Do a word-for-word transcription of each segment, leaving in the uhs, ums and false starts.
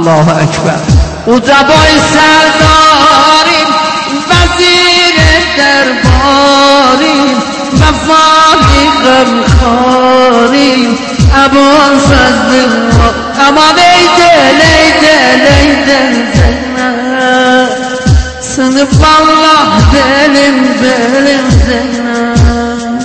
Allahu Ekber. Uca boy serdarim, vezir derbarim, vefali gımkharim, Ebu Fazlullah. Aman eydel eydel eydel Zeynep, sınıf Allah benim benim Zeynep.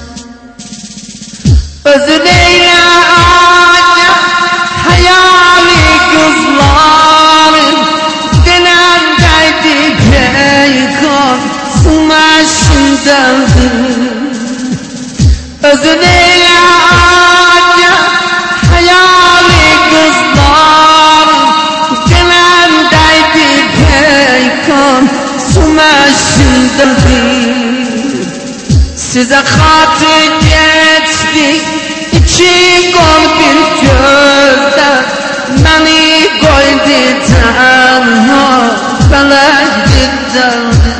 Özün eyle ağaca hayali kızlarım, dilemdeydi peykan smaşındadır. Özün eyle ağaca hayali kızlarım, dilemdeydi peykan smaşındadır. Size hatır geçti İçi gol bir gözde, beni koydu tenha, felek giderdi.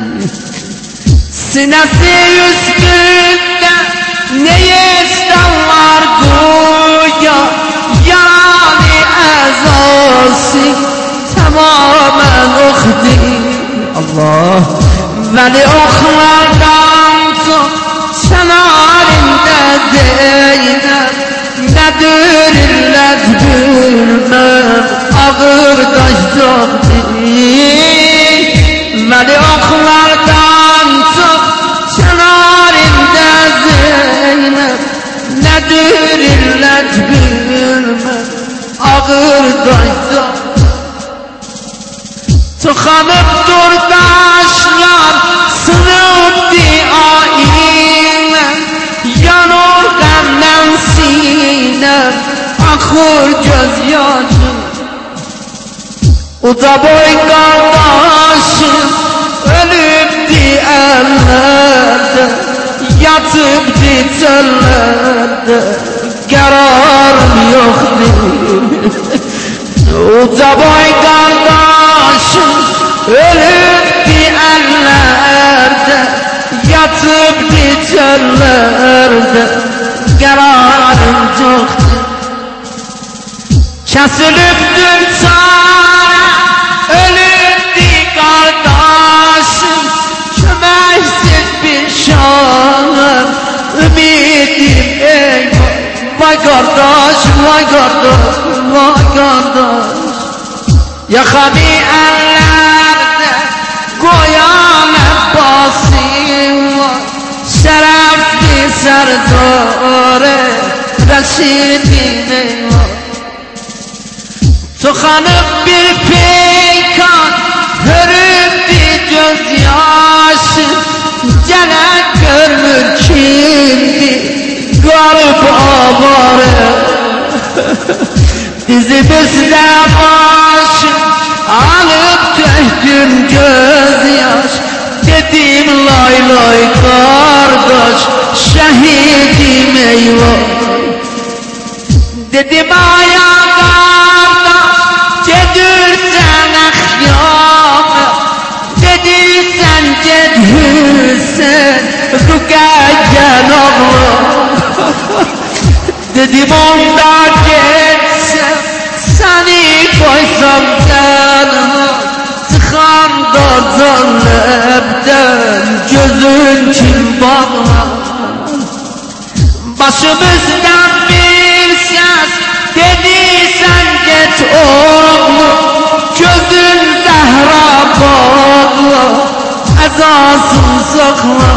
Sinesi üstünde ne isterler güya, yani ezası tamamen okdi. Allah veli oklardan çok şenarinde Zeynep, nedir illet bilmem ağır taştı. Veli oklardan çok şenarinde Zeynep, nedir illet bilmem ağır taştı. Tıkanıp dur taşlar sınıp diayine, yanır gamden sinem akır gözyaşım. Uca boy kardeşim ölüpti ellerde, yatıpti çöllerde, kararım yoktu. Uca boy kardeşim ölüpti ellerde, yatıpti çöllerde, kararım yoktu. Kesiliptir sana ölüpti kardeşim, kömeksiz bir şanım ümidim eyvah. Vay kardeş, vay kardeş, vay kardeş. Yakami ellerde koyan Abbasim var, şerefli serdare Reşid'im eyvah. Tıkanıp bir peykan hörüpti gözyaşı, celek görmür kimdi garip avare. Dizimizde başım alıp döktüm gözyaş, dedim lay lay kardeş şehidim eyvah. Dedim ayağa kardeş cedürsen ahyama, dediysen cedhürsen rükayyen ağla. Dedim onda geçsem seni koysam canıma, tıkanda zannebden gözün kim bağlar. Başımızdan bir ses dediysen geç oğlum, gözün zehra bağla, ezasın sakla.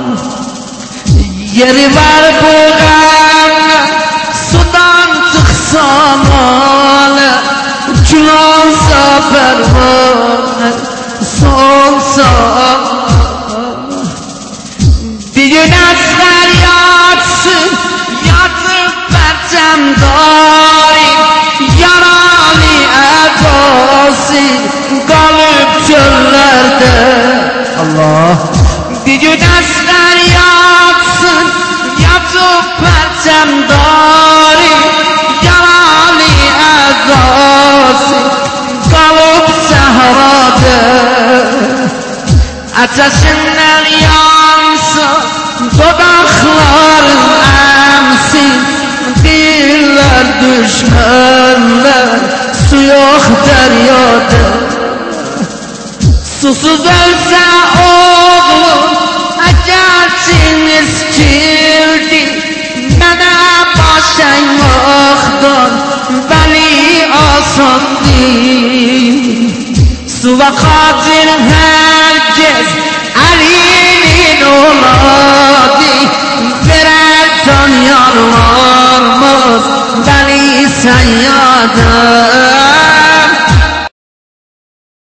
Yeri var bu gamle, sudan çıksam ale, külonsa pervane, solsa bir gün asgar yatsın, yatıp perçem daim, yaralı edası kalıp çöllerde. Allah. Bir gün asgar yatsın, yatıp perçem daim, yaralı edası kalıp sehrada. Ateşinden yansa dudakların emsin, diller düşmanlar su yok deryoda. Susuz ölse oğlum agerçiniz kirdi, bana başan yoktur beli asan değil. Suva kadir herkes Ali'nin oladı, birer can yarlarımız beni sen yada.